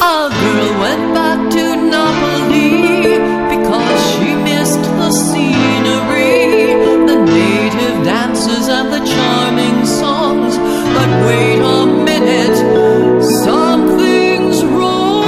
A girl went back to Napoli because she missed the scenery, the native dances and the charming songs. But wait a minute, something's wrong.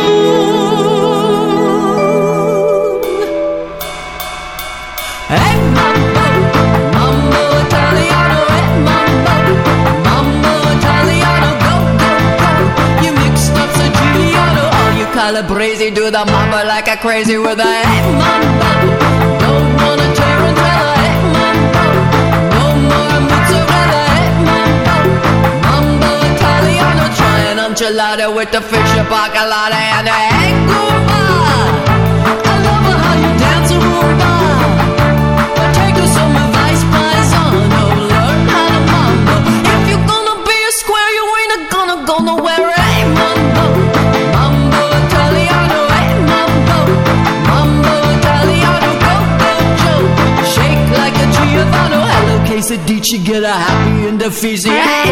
Hey, mambo, mambo Italiano, hey, mambo, mambo Italiano, go, go, go. You mixed up Siciliano, all you Calabrese do the mambo like a crazy with a hey, mambo. Don't wanna tarantella, hey, mambo. No more mozzarella, hey, mambo. Mambo Italiano, try an enchilada with the fish bacalada and a egg gumba. I love how you dance a rumba. Take us some advice, paisano, learn how to mambo. If you're gonna be a square, you ain't gonna go nowhere. Hey, mambo, mambo Italiano, hey, mambo, mambo Italiano, go, go, Joe. Shake like a Giovanni. Hello, quesadilla, get a happy in the fizzy. Hey!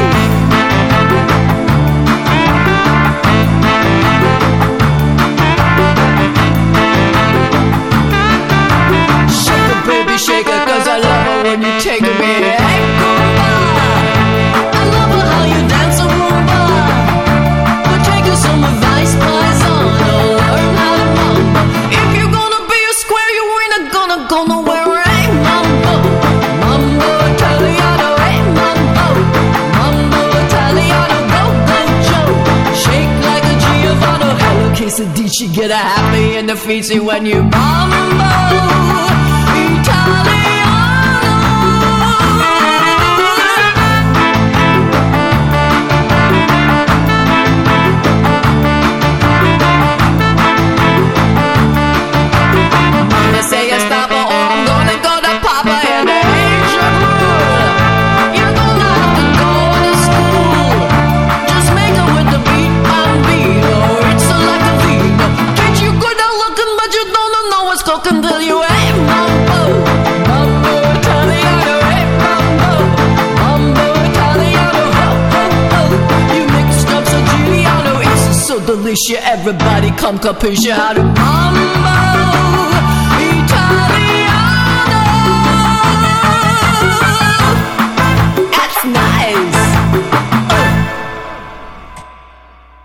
Baby, shake it, cause I love her when you take me. Hey, Goomba, I love her how you dance a Roomba. But take her some advice, paisano, learn how to mambo. If you're gonna be a square, you ain't gonna go nowhere. Hey, mambo, mambo Italiano, hey, mambo, mambo Italiano, go, go, Joe. Shake like a Giovanni. Hello, quesadilla, get a happy in the feet when you mambo. Until you ain't mambo, mambo Italiano, hey, mambo, mambo Italiano, ho, ho, ho. You mixed up Siciliano, it's so delicious. Everybody come capisce how to mambo.